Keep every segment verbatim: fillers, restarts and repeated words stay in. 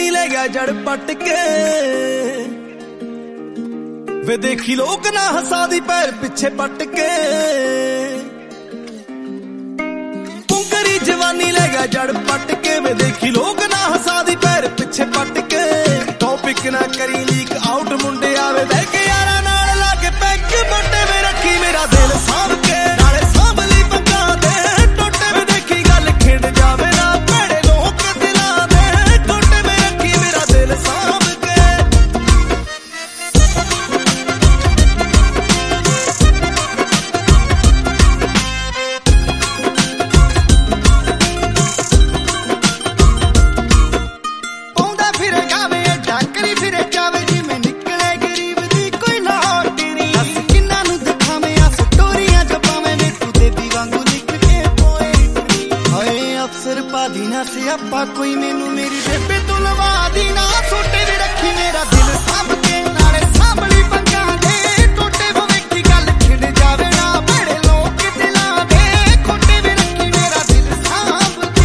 जवानी ले गया जड़ पट के वे देखी लोग ना हसा दी पैर पिछे पट के पुंगरी जवानी ले गया जड़ पट के वे देखी लोग ना हसा दी पैर पिछे पट के टॉपिक ना करी लीक आउट मुंडे आवे बह के यारा नाल लाके पैक मोटे में रखी मेरा दिल सांभ के नाले सांभली पंगा दे टोटे में देखी गल खिंड जावे ना भैड़े लोग दिलां दे टोटे में रखी मेरा दिल सांभ के पौंदा फिरे गावे डाकरी फिरे जावे जी मैं निकले गरीब दी कोई लौट नहीं किन्ना नु दिखावे आ स्टोरियां छपावे ने तू देवी वांगू लिख के पोएट्री हाय अफसर पादी ना से अपा कोई मैनू मेरी बेबे तू लवा दी ना छोटे वी रखी मेरा दिल सांभ के नाले सांभली पंगा दे टोटे वो वेखी गल खिंड जावे ना भैड़े लोग दिलां दे खोटे वी रखी मेरा दिल सांभ के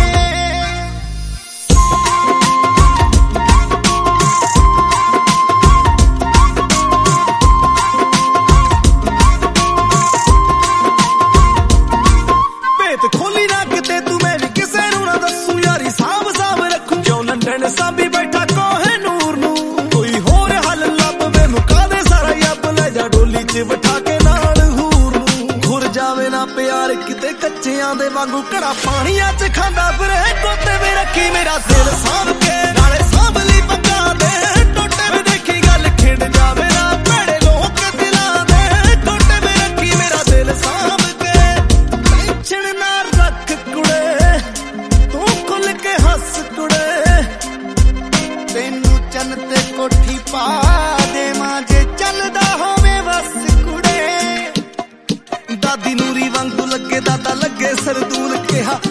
भेत खोली ना किते तू मैं भी किसे नू ना दसू यारी सांभ सांभ रखू जो लंडन सांभी बैठा कोहे नूर नू कोई होर हल लभ वे मुका दे सारा यब ले जा डोली च बिठा के नाल हूर नू घुर जावे ना प्यार किते कच्चियां दे वांगू घड़ा पानियां च खांदा फिरे टोटे वे रखी मेरा दिल सांभ के नाले सांभली पंगा दे टोटे वे देखी गल खिंड जावे ना भैड़े लोग दिलां दे टोटे वे रखी मेरा दिल सांभ के टेंशन ना रख कुड़े तू खुल के हंस कुड़े तेनू चन ते कोठी पा देवां जे चलदा होवे बस कुड़े दादी नूरी वांगू लगे दादा लगे सरदूल कहा